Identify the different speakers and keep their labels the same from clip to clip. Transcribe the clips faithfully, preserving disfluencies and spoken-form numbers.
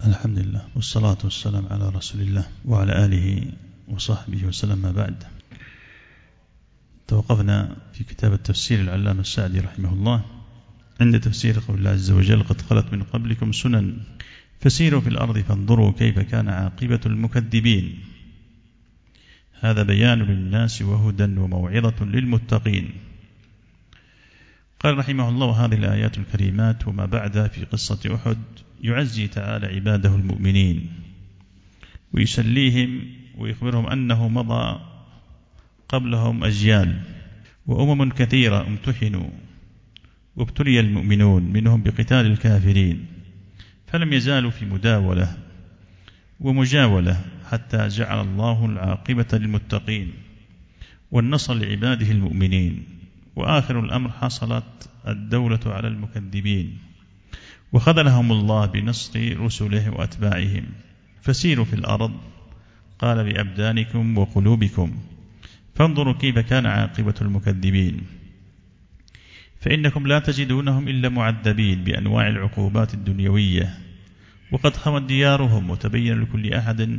Speaker 1: الحمد لله والصلاة والسلام على رسول الله وعلى آله وصحبه وسلم. ما بعد، توقفنا في كتاب التفسير العلامة السعدي رحمه الله عند تفسير قول الله عز وجل: قد خلت من قبلكم سنن فسيروا في الأرض فانظروا كيف كان عاقبة المكذبين. هذا بيان للناس وهدى وموعظة للمتقين. قال رحمه الله: هذه الآيات الكريمات وما بعدها في قصة أحد يعزي تعالى عباده المؤمنين ويسليهم ويخبرهم أنه مضى قبلهم أجيال وأمم كثيرة امتحنوا وابتلي المؤمنون منهم بقتال الكافرين، فلم يزالوا في مداولة ومجاولة حتى جعل الله العاقبة للمتقين والنصر لعباده المؤمنين. وآخر الأمر حصلت الدولة على المكذبين وخذلهم الله بنصر رسله وأتباعهم. فسيروا في الأرض، قال بأبدانكم وقلوبكم، فانظروا كيف كان عاقبة المكذبين، فإنكم لا تجدونهم إلا معذبين بأنواع العقوبات الدنيوية، وقد خمت ديارهم وتبين لكل أحد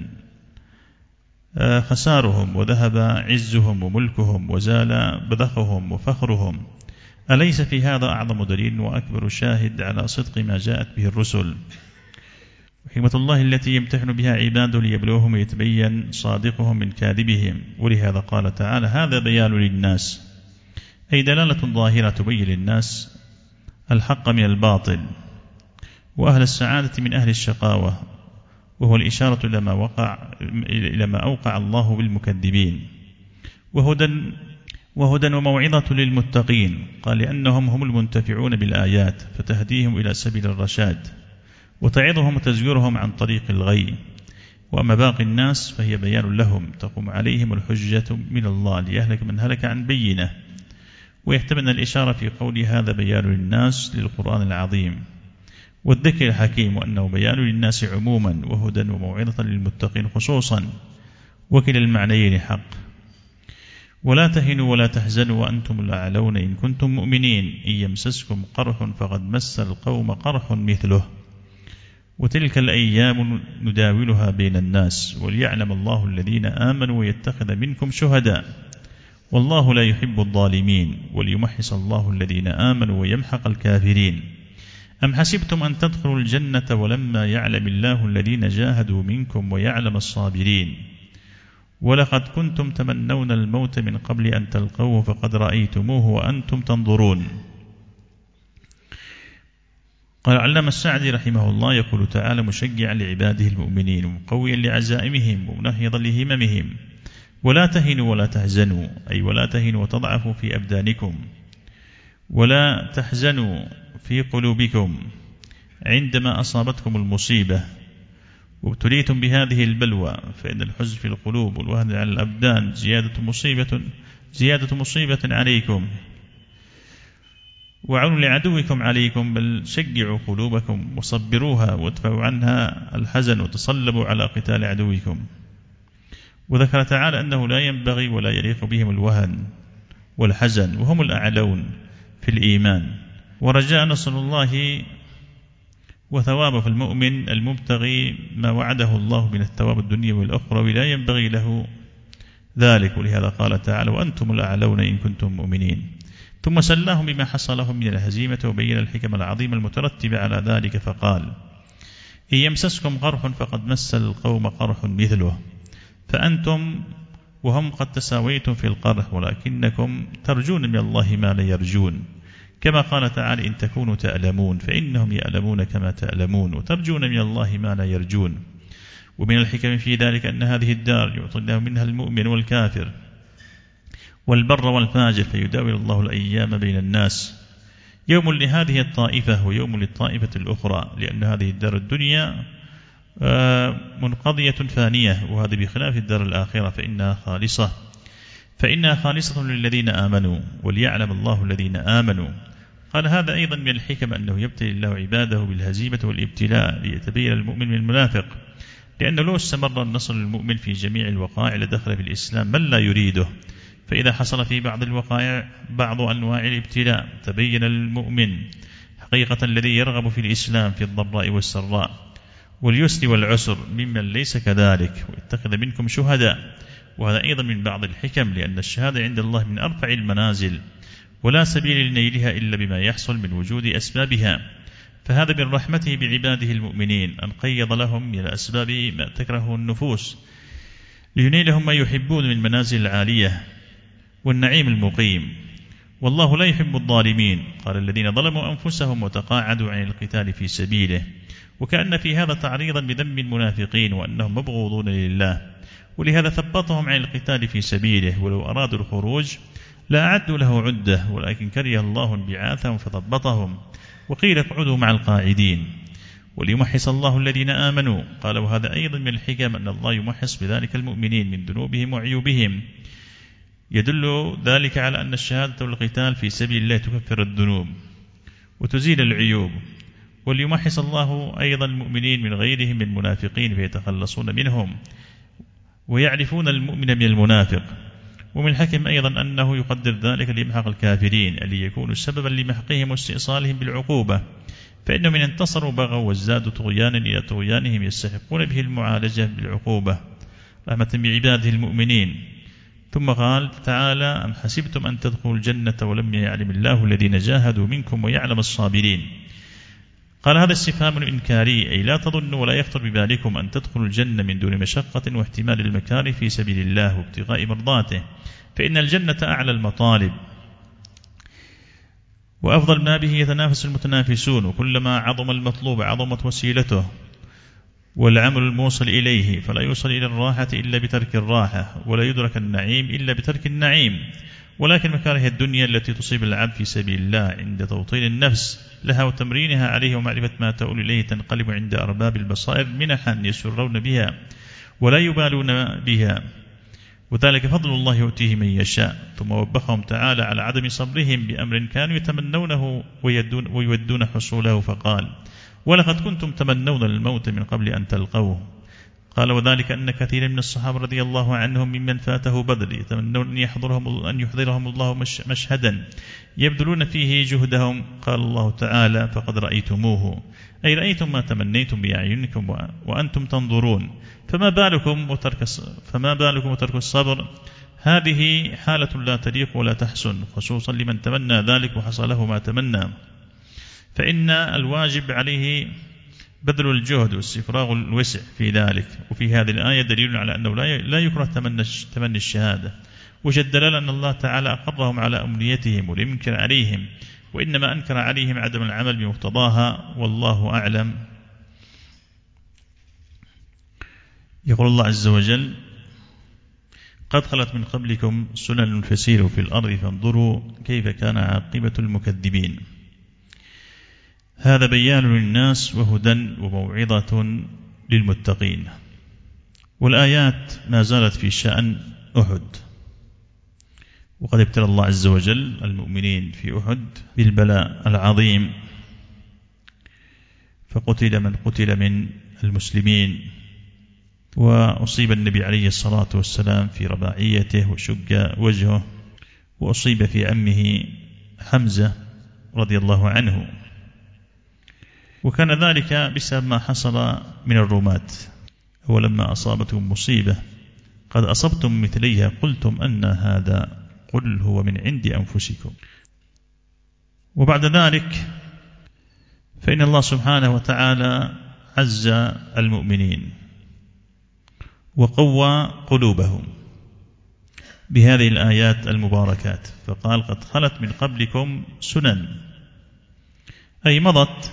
Speaker 1: خسارهم وذهب عزهم وملكهم وزال بذخهم وفخرهم. أليس في هذا أعظم دليل وأكبر شاهد على صدق ما جاءت به الرسل وحكمة الله التي يمتحن بها عباده ليبلوهم ويتبين صادقهم من كاذبهم؟ ولهذا قال تعالى: هذا بيان للناس، أي دلالة ظاهرة تبين للناس الحق من الباطل وأهل السعادة من أهل الشقاوة، وهو الإشارة إلى ما وقع إلى ما أوقع الله بالمكذبين. وهدى وهدى وموعظة للمتقين، قال لأنهم هم المنتفعون بالآيات فتهديهم إلى سبيل الرشاد وتعظهم وتزجرهم عن طريق الغي. وأما باقي الناس فهي بيان لهم تقوم عليهم الحجة من الله ليهلك من هلك عن بينه. ويحتمل الإشارة في قول هذا بيان للناس للقرآن العظيم والذكر الحكيم، وأنه بيان للناس عموما وهدى وموعظة للمتقين خصوصا، وكلا المعنيين حق. ولا تهنوا ولا تحزنوا وأنتم الأعلون إن كنتم مؤمنين، إن يمسسكم قرح فقد مس القوم قرح مثله، وتلك الأيام نداولها بين الناس وليعلم الله الذين آمنوا ويتخذ منكم شهداء والله لا يحب الظالمين وليمحص الله الذين آمنوا ويمحق الكافرين. أم حسبتم أن تدخلوا الجنة ولما يعلم الله الذين جاهدوا منكم ويعلم الصابرين ولقد كنتم تمنون الموت من قبل أن تلقوه فقد رأيتموه وأنتم تنظرون. قال علامة السعدي رحمه الله: يقول تعالى مشجعا لعباده المؤمنين ومقويا لعزائمهم ومنهضا لهممهم: ولا تهنوا ولا تحزنوا، أي ولا تهنوا وتضعفوا في أبدانكم ولا تحزنوا في قلوبكم عندما أصابتكم المصيبة وابتليتم بهذه البلوى، فإن الحزن في القلوب والوهن على الأبدان زيادة مصيبة زيادة مصيبة عليكم وعون لعدوكم عليكم، بل شجعوا قلوبكم وصبروها وادفعوا عنها الحزن وتصلبوا على قتال عدوكم. وذكر تعالى أنه لا ينبغي ولا يليق بهم الوهن والحزن وهم الأعلون في الإيمان، ورجاء نصر الله وثواب في المؤمن المبتغي ما وعده الله من الثواب الدنيا والأخرى لا ينبغي له ذلك. ولهذا قال تعالى: وأنتم الأعلون إن كنتم مؤمنين. ثم سلاهم بما حصل لهم من الهزيمة وبين الحكم العظيمة المترتبة على ذلك فقال: إن يمسسكم قرح فقد مس القوم قرح مثله، فأنتم وهم قد تساويتم في القرح ولكنكم ترجون من الله ما لا يرجون، كما قال تعالى: إن تكونوا تألمون فإنهم يألمون كما تألمون وترجون من الله ما لا يرجون. ومن الحكم في ذلك أن هذه الدار يعطي الله منها المؤمن والكافر والبر والفاجر، فيداول الله الأيام بين الناس، يوم لهذه الطائفة ويوم للطائفة الأخرى، لأن هذه الدار الدنيا منقضية فانية، وهذا بخلاف الدار الآخرة فإنها خالصة فإنها خالصة للذين آمنوا وليعلم الله الذين آمنوا. قال: هذا أيضا من الحكم أنه يبتلي الله عباده بالهزيمة والابتلاء ليتبين المؤمن من المنافق، لأنه لو استمر النصر للمؤمن في جميع الوقائع لدخل في الإسلام من لا يريده، فإذا حصل في بعض الوقائع بعض أنواع الابتلاء تبين للمؤمن حقيقة الذي يرغب في الإسلام في الضراء والسراء، واليسر والعسر ممن ليس كذلك، واتخذ منكم شهداء. وهذا أيضا من بعض الحكم، لأن الشهادة عند الله من أرفع المنازل، ولا سبيل لنيلها إلا بما يحصل من وجود أسبابها. فهذا من رحمته بعباده المؤمنين أن قيض لهم من الأسباب ما تكره النفوس لينيلهم ما يحبون من منازل العالية والنعيم المقيم. والله لا يحب الظالمين. قال الذين ظلموا أنفسهم وتقاعدوا عن القتال في سبيله. وكأن في هذا تعريضا بذنب المنافقين وأنهم مبغوضون لله، ولهذا ثبطهم عن القتال في سبيله. ولو أرادوا الخروج لا أعدوا له عدة، ولكن كره الله انبعاثهم فثبطهم، وقيل اقعدوا مع القاعدين وليمحص الله الذين آمنوا. قال وهذا أيضا من الحكم أن الله يمحص بذلك المؤمنين من ذنوبهم وعيوبهم. يدل ذلك على أن الشهادة والقتال في سبيل الله تكفر الذنوب وتزيل العيوب. وليمحص الله أيضا المؤمنين من غيرهم من المنافقين فيتخلصون منهم ويعرفون المؤمن من المنافق. ومن الحكم أيضا أنه يقدر ذلك ليمحق الكافرين اللي يكون سببا لمحقهم واستئصالهم بالعقوبة، فإنهم من انتصروا بغوا وازدادوا طغيانا إلى طغيانهم يستحقون به المعالجة بالعقوبة رحمة بعباده المؤمنين. ثم قال تعالى أم حسبتم أن تدخلوا الجنة ولما يعلم الله الذين جاهدوا منكم ويعلم الصابرين. قال هذا استفهام إنكاري، أي لا تظنوا ولا يخطر ببالكم أن تدخلوا الجنة من دون مشقة واحتمال المكاره في سبيل الله وابتغاء مرضاته، فإن الجنة أعلى المطالب وأفضل ما به يتنافس المتنافسون، وكلما عظم المطلوب عظمت وسيلته والعمل الموصل إليه، فلا يوصل إلى الراحة إلا بترك الراحة، ولا يدرك النعيم إلا بترك النعيم. ولكن مكاره الدنيا التي تصيب العبد في سبيل الله عند توطين النفس لها وتمرينها عليه ومعرفة ما تؤول إليه تنقلب عند أرباب البصائر منحا يسرون بها ولا يبالون بها، وذلك فضل الله يؤتيه من يشاء. ثم وبخهم تعالى على عدم صبرهم بأمر كانوا يتمنونه ويودون حصوله، فقال ولقد كنتم تمنون الموت من قبل أن تلقوه. قال وذلك أن كثير من الصحابة رضي الله عنهم ممن فاته بدر يتمنون أن يحضرهم, أن يحضرهم الله مشهدا يبذلون فيه جهدهم. قال الله تعالى فقد رأيتموه، أي رأيتم ما تمنيتم بأعينكم وأنتم تنظرون، فما بالكم وترك, فما بالكم وترك الصبر. هذه حالة لا تليق ولا تحسن، خصوصا لمن تمنى ذلك وحصله ما تمنى. فإن الواجب عليه بذل الجهد واستفراغ الوسع في ذلك. وفي هذه الآية دليل على أنه لا يكره تمني الشهادة، وجد دلالة أن الله تعالى أقرهم على أمنيتهم ولم ينكر عليهم، وإنما أنكر عليهم عدم العمل بمقتضاها، والله أعلم. يقول الله عز وجل قد خلت من قبلكم سنن فسيروا في الأرض فانظروا كيف كان عاقبة المكذبين. هذا بيان للناس وهدى وموعظة للمتقين. والآيات ما زالت في شأن أحد، وقد ابتلى الله عز وجل المؤمنين في أحد بالبلاء العظيم، فقتل من قتل من المسلمين، وأصيب النبي عليه الصلاة والسلام في رباعيته وشق وجهه، وأصيب في عمه حمزة رضي الله عنه. وكان ذلك بسبب ما حصل من الرماة، ولما أصابتهم مصيبة قد أصبتم مثليها قلتم أن هذا قل هو من عند أنفسكم. وبعد ذلك فإن الله سبحانه وتعالى عز المؤمنين وقوى قلوبهم بهذه الآيات المباركات، فقال قد خلت من قبلكم سنن، أي مضت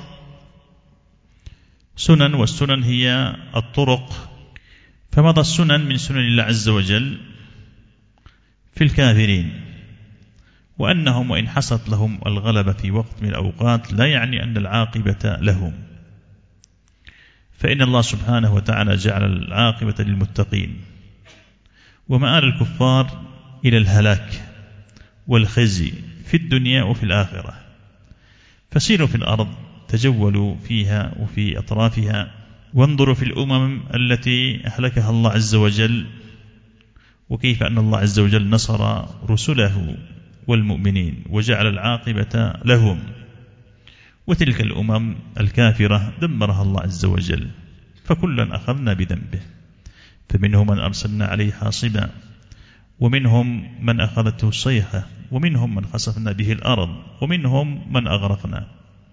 Speaker 1: سنن، والسنن هي الطرق، فمضى السنن من سنن الله عز وجل في الكافرين، وأنهم وإن حصلت لهم الغلبة في وقت من الأوقات لا يعني أن العاقبة لهم، فإن الله سبحانه وتعالى جعل العاقبة للمتقين، ومآل الكفار إلى الهلاك والخزي في الدنيا وفي الآخرة. فسيروا في الأرض، تجولوا فيها وفي أطرافها، وانظروا في الأمم التي أهلكها الله عز وجل، وكيف أن الله عز وجل نصر رسله والمؤمنين وجعل العاقبة لهم، وتلك الأمم الكافرة دمرها الله عز وجل فكلا أخذنا بذنبه، فمنهم من أرسلنا عليه حاصبا، ومنهم من أخذته الصيحة، ومنهم من خسفنا به الأرض، ومنهم من أغرقنا.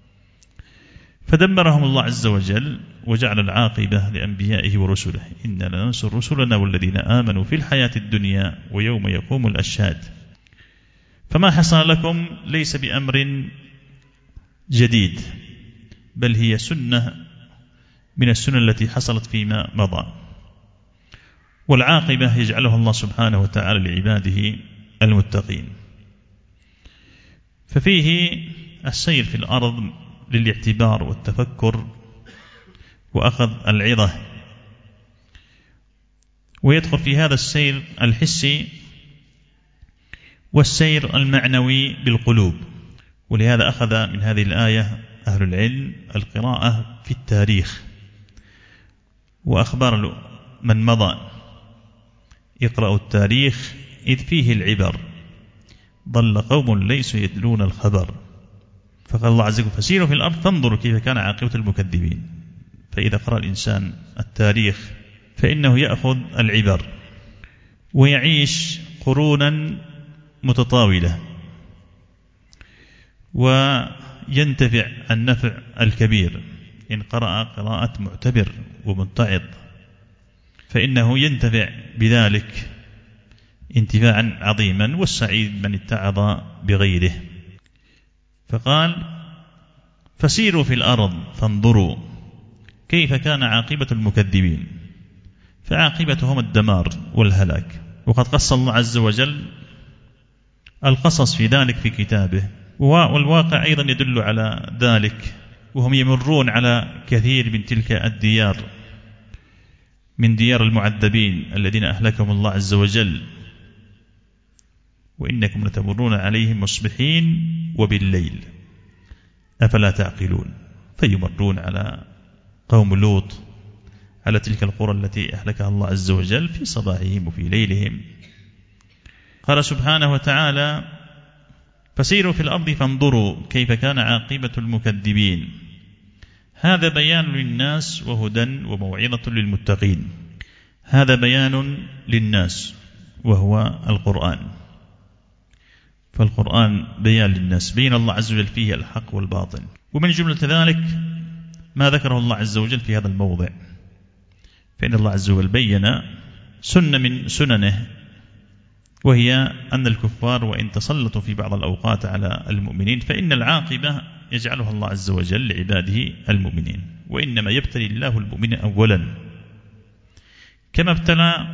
Speaker 1: فدمرهم الله عز وجل وجعل العاقبة لأنبيائه ورسله: إنا لننصر رسلنا والذين آمنوا في الحياة الدنيا ويوم يقوم الأشهاد. فما حصل لكم ليس بأمر جديد، بل هي سنة من السنن التي حصلت فيما مضى، والعاقبة يجعلها الله سبحانه وتعالى لعباده المتقين. ففيه السير في الأرض للاعتبار والتفكر وأخذ العظة، ويدخل في هذا السير الحسي والسير المعنوي بالقلوب. ولهذا أخذ من هذه الآية أهل العلم القراءة في التاريخ وأخبار من مضى: اقرأوا التاريخ إذ فيه العبر، ضل قوم ليسوا يدلون الخبر. فقال الله عز وجل: فسيروا في الأرض فانظروا كيف كان عاقبة المكذبين. فإذا قرأ الإنسان التاريخ فإنه يأخذ العبر ويعيش قرونا متطاولة وينتفع النفع الكبير. إن قرأ قراءة معتبر ومنتعظ فإنه ينتفع بذلك انتفاعا عظيما، والسعيد من اتعظ بغيره. فقال: فسيروا في الأرض فانظروا كيف كان عاقبة المكذبين. فعاقبتهم الدمار والهلاك. وقد قص الله عز وجل القصص في ذلك في كتابه، والواقع أيضا يدل على ذلك، وهم يمرون على كثير من تلك الديار من ديار المعذبين الذين أهلكهم الله عز وجل: وإنكم لتمرون عليهم مصبحين وبالليل أفلا تعقلون. فيمرون على قوم لوط، على تلك القرى التي أهلكها الله عز وجل في صباحهم وفي ليلهم. قال سبحانه وتعالى: فسيروا في الأرض فانظروا كيف كان عاقبة المكذبين. هذا بيان للناس وهدى وموعظة للمتقين. هذا بيان للناس وهو القرآن، فالقرآن بيان للناس، بين الله عز وجل فيه الحق والباطل. ومن جملة ذلك ما ذكره الله عز وجل في هذا الموضع، فإن الله عز وجل بين سنة من سننه، وهي أن الكفار وإن تسلطوا في بعض الأوقات على المؤمنين فإن العاقبة يجعلها الله عز وجل لعباده المؤمنين، وإنما يبتلي الله المؤمن أولا، كما ابتلى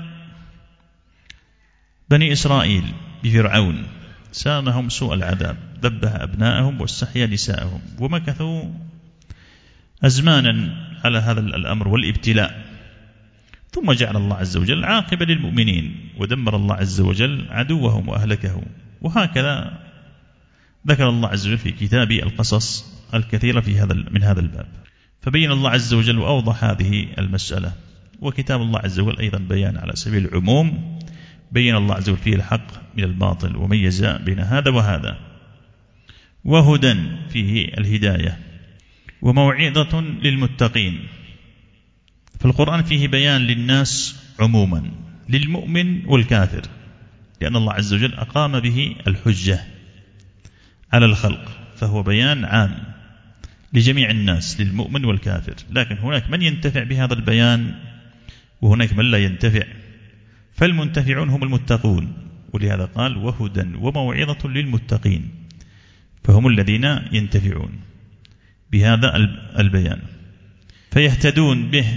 Speaker 1: بني إسرائيل بفرعون، سامهم سوء العذاب، ذبح أبناءهم واستحيا نساءهم، ومكثوا أزمانا على هذا الأمر والابتلاء. ثم جعل الله عز وجل عاقبة للمؤمنين، ودمر الله عز وجل عدوهم وأهلكه. وهكذا ذكر الله عز وجل في كتابه القصص الكثيرة في هذا من هذا الباب، فبين الله عز وجل وأوضح هذه المسألة. وكتاب الله عز وجل أيضا بيان على سبيل العموم، بين الله عز وجل فيه الحق من الباطل وميز بين هذا وهذا، وهدى فيه الهداية، وموعظة للمتقين. فالقرآن فيه بيان للناس عموما، للمؤمن والكافر، لأن الله عز وجل أقام به الحجة على الخلق، فهو بيان عام لجميع الناس، للمؤمن والكافر. لكن هناك من ينتفع بهذا البيان وهناك من لا ينتفع، فالمنتفعون هم المتقون، ولهذا قال: وهدى وموعظة للمتقين، فهم الذين ينتفعون بهذا البيان، فيهتدون به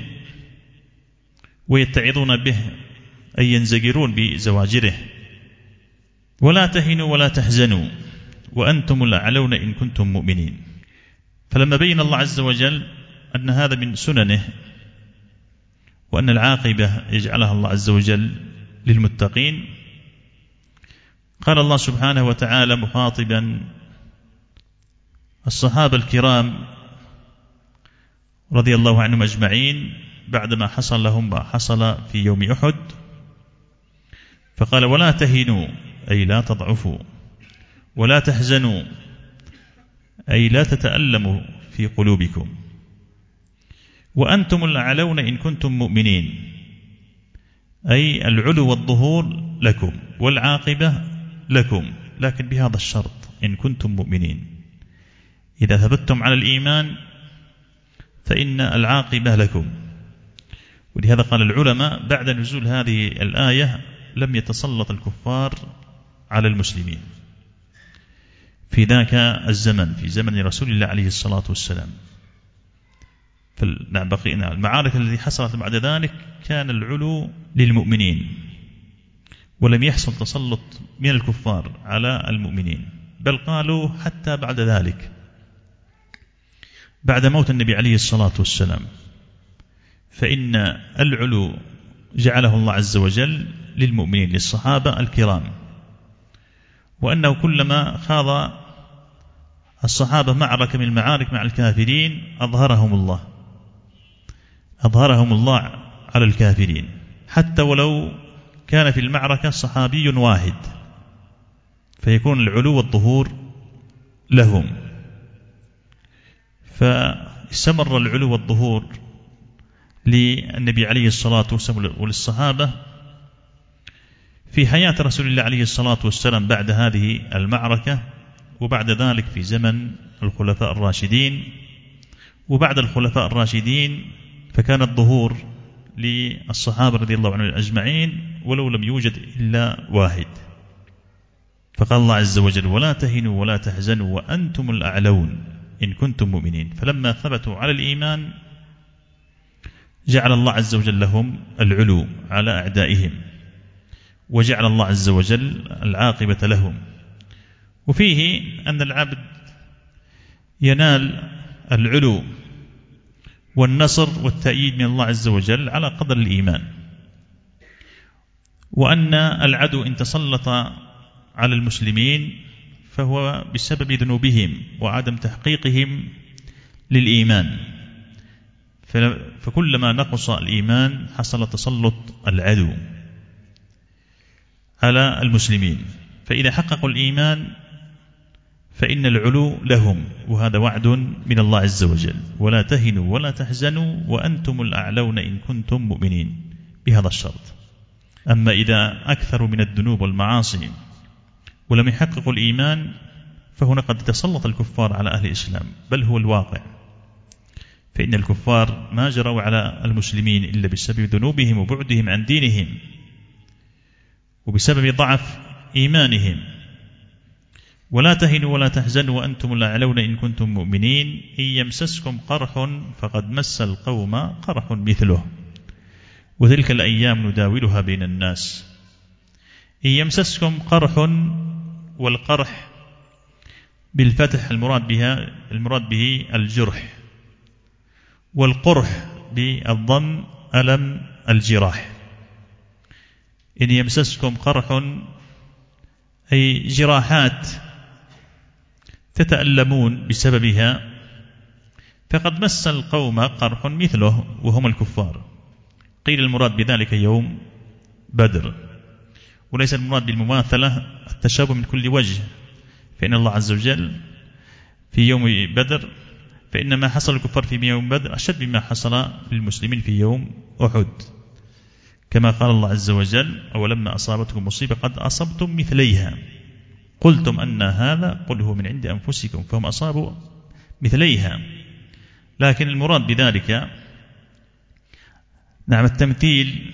Speaker 1: ويتعظون به، أي ينزجرون بزواجره. ولا تهنوا ولا تحزنوا وأنتم الأعلون إن كنتم مؤمنين. فلما بين الله عز وجل أن هذا من سننه، وأن العاقبة يجعلها الله عز وجل للمتقين، قال الله سبحانه وتعالى مخاطبا الصحابة الكرام رضي الله عنهم أجمعين بعدما حصل لهم ما حصل في يوم أحد، فقال: ولا تهنوا أي لا تضعفوا، ولا تحزنوا أي لا تتألموا في قلوبكم، وأنتم الأعلون إن كنتم مؤمنين، أي العلو والظهور لكم والعاقبة لكم، لكن بهذا الشرط إن كنتم مؤمنين. إذا ثبتتم على الإيمان فإن العاقبة لكم. ولهذا قال العلماء بعد نزول هذه الآية لم يتسلط الكفار على المسلمين في ذاك الزمن، في زمن رسول الله عليه الصلاة والسلام. فبقينا المعارك التي حصلت بعد ذلك كان العلو للمؤمنين، ولم يحصل تسلط من الكفار على المؤمنين، بل قالوا حتى بعد ذلك بعد موت النبي عليه الصلاة والسلام فإن العلو جعله الله عز وجل للمؤمنين للصحابة الكرام، وأنه كلما خاض الصحابة معركة من المعارك مع الكافرين أظهرهم الله أظهرهم الله على الكافرين، حتى ولو كان في المعركة صحابي واحد فيكون العلو والظهور لهم. فاستمر العلو والظهور للنبي عليه الصلاة والسلام وللصحابة في حياة رسول الله عليه الصلاة والسلام بعد هذه المعركة، وبعد ذلك في زمن الخلفاء الراشدين، وبعد الخلفاء الراشدين فكان الظهور للصحابة رضي الله عنهم أجمعين ولو لم يوجد إلا واحد. فقال الله عز وجل ولا تهنوا ولا تحزنوا وأنتم الأعلون إن كنتم مؤمنين. فلما ثبتوا على الإيمان جعل الله عز وجل لهم العلو على أعدائهم، وجعل الله عز وجل العاقبة لهم. وفيه أن العبد ينال العلو والنصر والتأييد من الله عز وجل على قدر الإيمان، وأن العدو إن تسلط على المسلمين فهو بسبب ذنوبهم وعدم تحقيقهم للإيمان، فكلما نقص الإيمان حصل تسلط العدو على المسلمين. فإذا حققوا الإيمان فإن العلو لهم، وهذا وعد من الله عز وجل ولا تهنوا ولا تحزنوا وأنتم الأعلون إن كنتم مؤمنين بهذا الشرط. أما إذا أكثروا من الذنوب والمعاصي ولم يحققوا الإيمان فهنا قد تسلط الكفار على أهل الإسلام، بل هو الواقع، فإن الكفار ما جروا على المسلمين إلا بسبب ذنوبهم وبعدهم عن دينهم وبسبب ضعف إيمانهم. ولا تهنوا ولا تحزنوا وأنتم الأعلون إن كنتم مؤمنين إن يمسسكم قرح فقد مس القوم قرح مثله وتلك الأيام نداولها بين الناس. إن يمسسكم قرح، والقرح بالفتح المراد بها المراد به الجرح، والقرح بالضم ألم الجراح. إن يمسسكم قرح أي جراحات تتألمون بسببها، فقد مس القوم قرح مثله وهم الكفار. قيل المراد بذلك يوم بدر، وليس المراد بالمماثلة التشابه من كل وجه، فإن الله عز وجل في يوم بدر فإن ما حصل الكفار في يوم بدر أشد مما حصل للمسلمين في يوم أحد، كما قال الله عز وجل أولما أصابتكم مصيبة قد أصبتم مثليها قلتم أن هذا قل هو من عند أنفسكم، فهم أصابوا مثليها. لكن المراد بذلك نعم التمثيل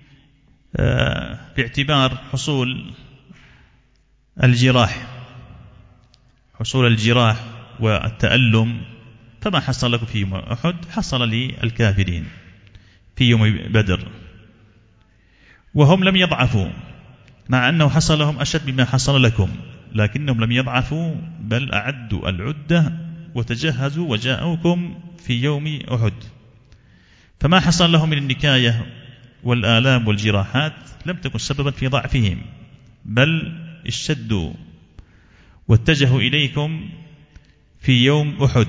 Speaker 1: باعتبار حصول الجراح حصول الجراح والتألم، فما حصل لكم في يوم أحد حصل للكافرين في يوم بدر، وهم لم يضعفوا مع أنه حصل لهم أشد مما حصل لكم، لكنهم لم يضعفوا بل أعدوا العدة وتجهزوا وجاءوكم في يوم أحد. فما حصل لهم من النكاية والآلام والجراحات لم تكن سببا في ضعفهم، بل اشتدوا واتجهوا إليكم في يوم أحد.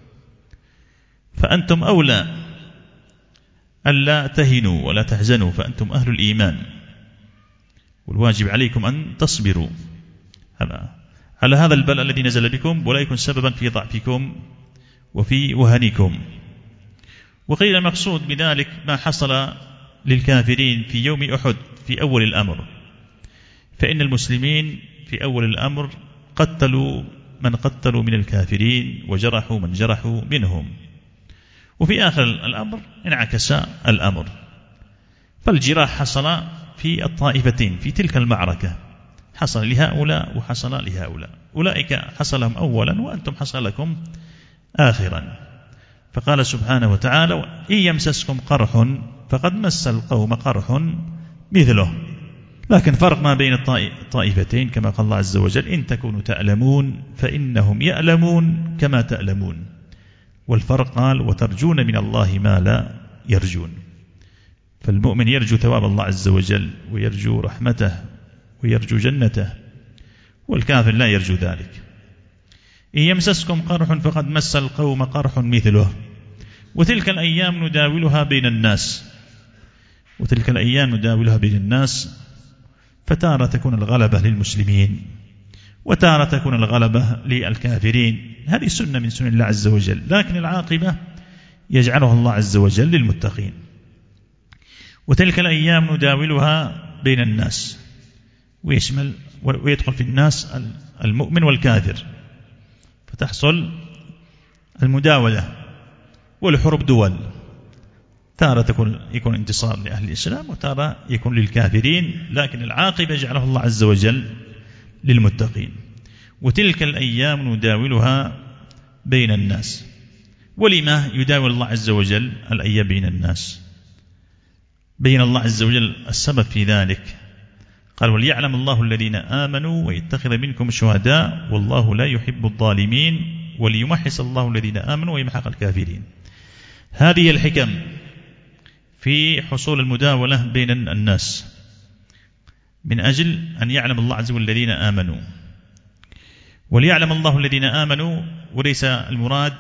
Speaker 1: فأنتم أولى ألا تهنوا ولا تحزنوا، فأنتم أهل الإيمان، والواجب عليكم أن تصبروا على هذا البلاء الذي نزل بكم ولا يكون سببا في ضعفكم وفي وهنكم. وقيل المقصود بذلك ما حصل للكافرين في يوم أحد في أول الأمر، فإن المسلمين في أول الأمر قتلوا من قتلوا من الكافرين وجرحوا من جرحوا منهم، وفي آخر الأمر انعكس الأمر، فالجراح حصل في الطائفتين في تلك المعركة، حصل لهؤلاء وحصل لهؤلاء، أولئك حصل لهم أولا وأنتم حصل لكم آخرا. فقال سبحانه وتعالى إن يمسسكم قرح فقد مس القوم قرح مثله، لكن فرق ما بين الطائفتين كما قال الله عز وجل إن تكونوا تألمون فإنهم يألمون كما تألمون، والفرق قال وترجون من الله ما لا يرجون. فالمؤمن يرجو ثواب الله عز وجل ويرجو رحمته ويرجو جنته، والكافر لا يرجو ذلك. إن يمسسكم قرح فقد مس القوم قرح مثله وتلك الأيام نداولها بين الناس، وتلك الأيام نداولها بين الناس، فتارة تكون الغلبة للمسلمين وتارة تكون الغلبة للكافرين، هذه سنة من سنن الله عز وجل، لكن العاقبة يجعلها الله عز وجل للمتقين. وتلك الأيام نداولها بين الناس، ويشمل ويدخل في الناس المؤمن والكافر، فتحصل المداولة والحرب دول، تارة تكون يكون انتصار لأهل الإسلام وتارة يكون للكافرين، لكن العاقبة جعله الله عز وجل للمتقين. وتلك الأيام نداولها بين الناس، ولما يداول الله عز وجل الأيام بين الناس؟ بين الله عز وجل السبب في ذلك، قال وليعلم الله الذين آمنوا ويتخذ منكم شهداء والله لا يحب الظالمين وليمحص الله الذين آمنوا ويمحق الكافرين. هذه الحكم في حصول المداولة بين الناس، من أجل أن يعلم الله عز وجل الذين آمنوا، وليعلم الله الذين آمنوا، وليس المراد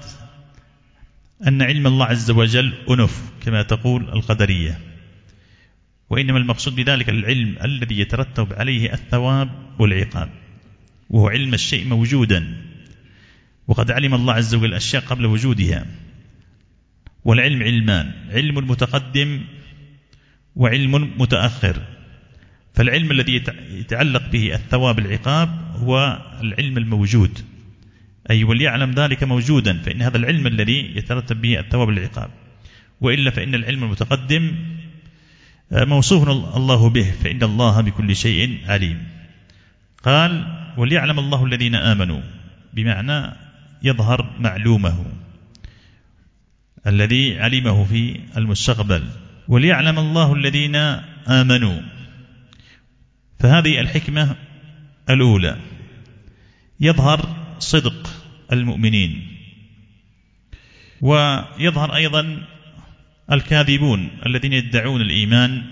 Speaker 1: أن علم الله عز وجل أنف كما تقول القدرية، وإنما المقصود بذلك العلم الذي يترتب عليه الثواب والعقاب، وهو علم الشيء موجودا، وقد علم الله عز وجل الأشياء قبل وجودها. والعلم علمان، علم متقدم وعلم متأخر، فالعلم الذي يتعلق به الثواب العقاب هو العلم الموجود، أي وليعلم ذلك موجودا، فإن هذا العلم الذي يترتب به الثواب العقاب، وإلا فإن العلم المتقدم موصوف الله به، فإن الله بكل شيء عليم. قال وليعلم الله الذين آمنوا، بمعنى يظهر معلومه الذي علمه في المستقبل، وليعلم الله الذين آمنوا، فهذه الحكمة الأولى، يظهر صدق المؤمنين، ويظهر أيضا الكاذبون الذين يدعون الإيمان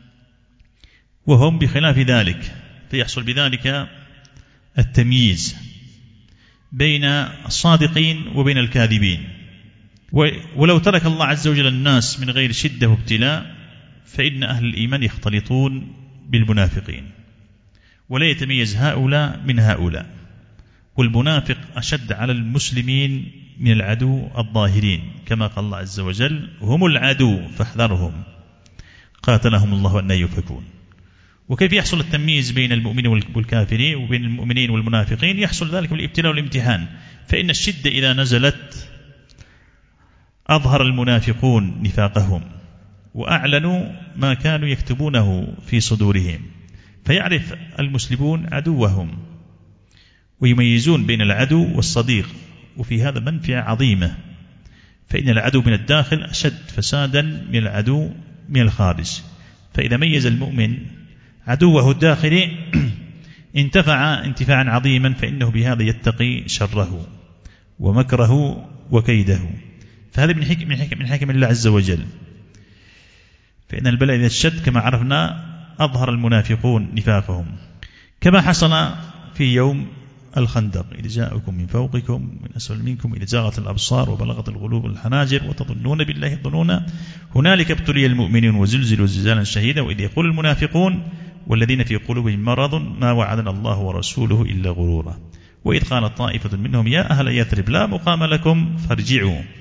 Speaker 1: وهم بخلاف ذلك، فيحصل بذلك التمييز بين الصادقين وبين الكاذبين. ولو ترك الله عز وجل الناس من غير شدة وابتلاء فإن أهل الإيمان يختلطون بالمنافقين، ولا يتميز هؤلاء من هؤلاء، والمنافق أشد على المسلمين من العدو الظاهرين، كما قال الله عز وجل هم العدو فاحذرهم قاتلهم الله أن يفكون. وكيف يحصل التمييز بين المؤمنين والكافرين وبين المؤمنين والمنافقين؟ يحصل ذلك بالابتلاء والامتحان، فإن الشدة إذا نزلت أظهر المنافقون نفاقهم وأعلنوا ما كانوا يكتبونه في صدورهم، فيعرف المسلمون عدوهم ويميزون بين العدو والصديق، وفي هذا منفعة عظيمة، فإن العدو من الداخل أشد فسادا من العدو من الخارج، فإذا ميز المؤمن عدوه الداخلي انتفع انتفاعا عظيما، فإنه بهذا يتقي شره ومكره وكيده. فهذا من حكم من حكم من حكم الله عز وجل، فإن البلاء إذا اشتد كما عرفنا أظهر المنافقون نفاقهم، كما حصل في يوم الخندق إذ جاءكم من فوقكم من أسفل منكم إذ زاغت الأبصار وبلغت القلوب الحناجر وتظنون بالله الظنون هنالك ابتلي المؤمنون وزلزلوا زلزالا شديدا وإذ يقول المنافقون والذين في قلوبهم مرض ما وعدنا الله ورسوله إلا غرورا وإذ قالت طائفة منهم يا أهل يثرب لا مقام لكم فارجعوا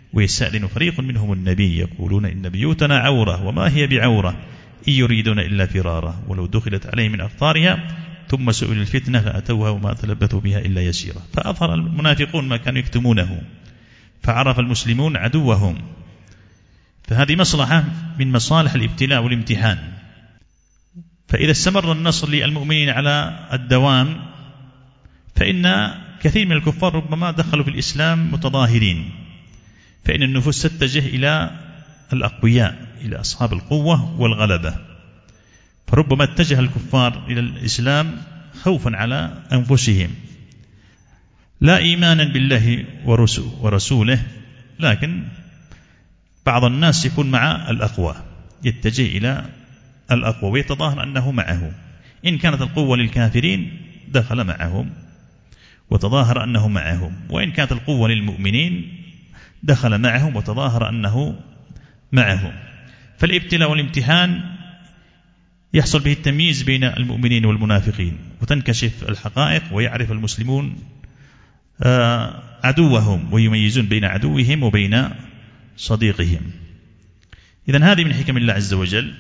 Speaker 1: ويستأذن فريق منهم النبي يقولون إن بيوتنا عورة وما هي بعورة إن يريدون إلا فرارا ولو دخلت عليهم من أقطارها ثم سئلوا الفتنة لأتوها وما تلبثوا بها إلا يسيرا. فأظهر المنافقون ما كانوا يكتمونه، فعرف المسلمون عدوهم. فهذه مصلحة من مصالح الابتلاء والامتحان. فإذا استمر النصر للمؤمنين على الدوام فإن كثير من الكفار ربما دخلوا في الإسلام متظاهرين، فإن النفوس تتجه إلى الأقوياء، إلى أصحاب القوة والغلبة، فربما اتجه الكفار إلى الإسلام خوفا على أنفسهم لا إيمانا بالله ورسوله، لكن بعض الناس يكون مع الأقوى، يتجه إلى الأقوى ويتظاهر أنه معه. إن كانت القوة للكافرين دخل معهم وتظاهر أنه معهم، وإن كانت القوة للمؤمنين دخل معهم وتظاهر أنه معهم. فالابتلاء والامتحان يحصل به التمييز بين المؤمنين والمنافقين، وتنكشف الحقائق ويعرف المسلمون عدوهم ويميزون بين عدوهم وبين صديقهم. إذن هذه من حكم الله عز وجل،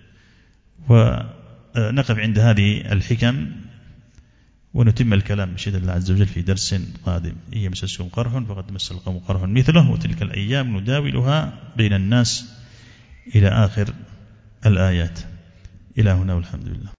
Speaker 1: ونقف عند هذه الحكم ونتم الكلام بشهادة الله عز وجل في درس قادم. إن يمسسكم قرح فقد مس القوم قرح مثله وتلك الأيام نداولها بين الناس إلى آخر الآيات. إلى هنا والحمد لله.